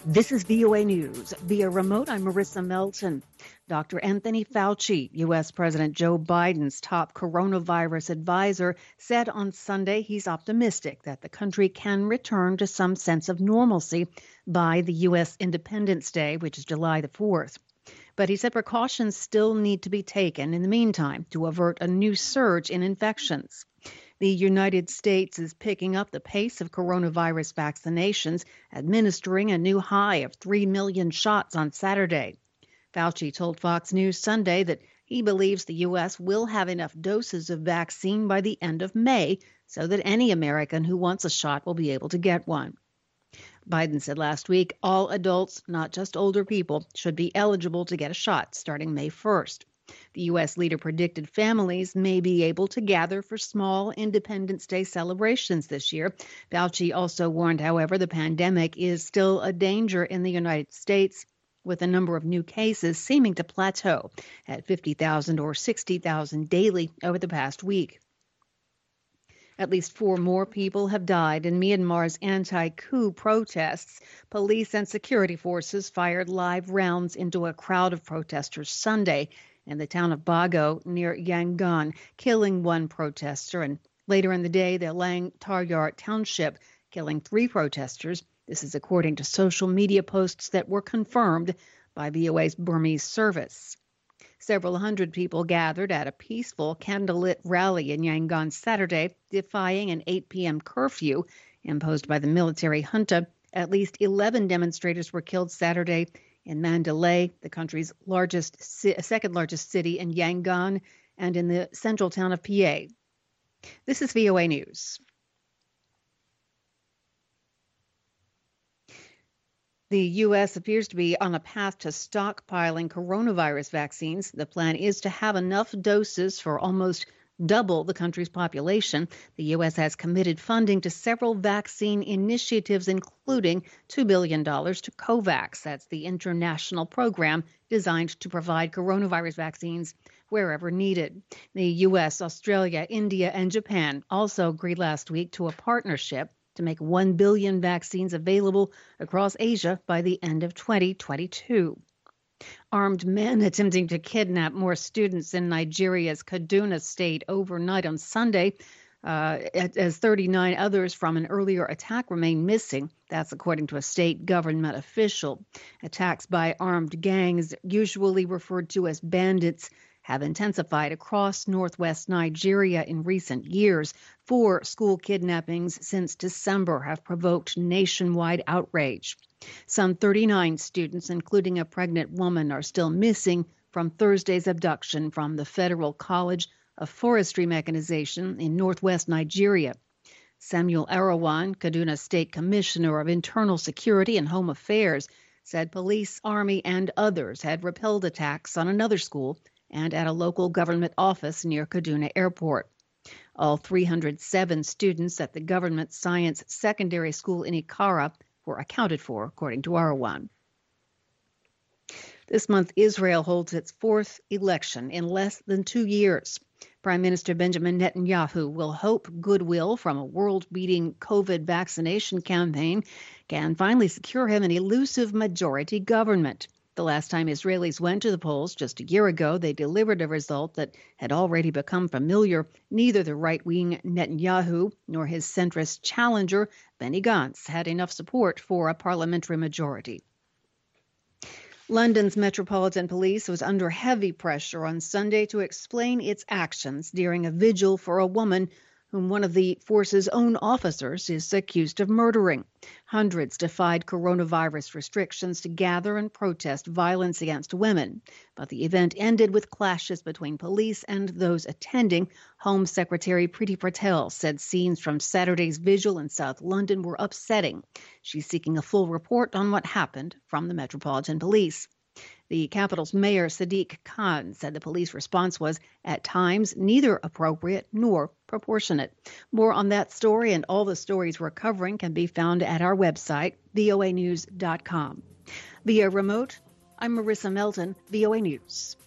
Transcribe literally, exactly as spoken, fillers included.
This is V O A News. Via remote, I'm Marissa Melton. Doctor Anthony Fauci, U S. President Joe Biden's top coronavirus advisor, said on Sunday he's optimistic that the country can return to some sense of normalcy by the U S. Independence Day, which is July the fourth. But he said precautions still need to be taken in the meantime to avert a new surge in infections. The United States is picking up the pace of coronavirus vaccinations, administering a new high of three million shots on Saturday. Fauci told Fox News Sunday that he believes the U S will have enough doses of vaccine by the end of May so that any American who wants a shot will be able to get one. Biden said last week all adults, not just older people, should be eligible to get a shot starting May first. The U S leader predicted families may be able to gather for small Independence Day celebrations this year. Fauci also warned, however, the pandemic is still a danger in the United States, with a number of new cases seeming to plateau at fifty thousand or sixty thousand daily over the past week. At least four more people have died in Myanmar's anti-coup protests. Police and security forces fired live rounds into a crowd of protesters Sunday in the town of Bago near Yangon, killing one protester, and later in the day, the Lang Taryar township, killing three protesters. This is according to social media posts that were confirmed by V O A's Burmese service. Several hundred people gathered at a peaceful candlelit rally in Yangon Saturday, defying an eight p.m. curfew imposed by the military junta. At least eleven demonstrators were killed Saturday in Mandalay, the country's largest, second largest city, in Yangon, and in the central town of P A. This is V O A News. The U S appears to be on a path to stockpiling coronavirus vaccines. The plan is to have enough doses for almost double the country's population. The U S has committed funding to several vaccine initiatives, including two billion dollars to COVAX. That's the international program designed to provide coronavirus vaccines wherever needed. The U S, Australia, India, and Japan also agreed last week to a partnership to make one billion vaccines available across Asia by the end of twenty twenty-two. Armed men attempting to kidnap more students in Nigeria's Kaduna state overnight on Sunday, uh, as thirty-nine others from an earlier attack remain missing. That's according to a state government official. Attacks by armed gangs, usually referred to as bandits, have intensified across northwest Nigeria in recent years. Four school kidnappings since December have provoked nationwide outrage. Some thirty-nine students, including a pregnant woman, are still missing from Thursday's abduction from the Federal College of Forestry Mechanization in northwest Nigeria. Samuel Arawan, Kaduna State Commissioner of Internal Security and Home Affairs, said police, army, and others had repelled attacks on another school and at a local government office near Kaduna Airport. All three hundred seven students at the government science secondary school in Ikara were accounted for, according to Arawan. This month, Israel holds its fourth election in less than two years. Prime Minister Benjamin Netanyahu will hope goodwill from a world-beating COVID vaccination campaign can finally secure him an elusive majority government. The last time Israelis went to the polls just a year ago, they delivered a result that had already become familiar. Neither the right-wing Netanyahu nor his centrist challenger, Benny Gantz, had enough support for a parliamentary majority. London's Metropolitan Police was under heavy pressure on Sunday to explain its actions during a vigil for a woman whom one of the force's own officers is accused of murdering. Hundreds defied coronavirus restrictions to gather and protest violence against women. But the event ended with clashes between police and those attending. Home Secretary Priti Patel said scenes from Saturday's vigil in South London were upsetting. She's seeking a full report on what happened from the Metropolitan Police. The capital's mayor, Sadiq Khan, said the police response was, at times, neither appropriate nor proportionate. More on that story and all the stories we're covering can be found at our website, V O A news dot com. Via remote, I'm Marissa Melton, V O A News.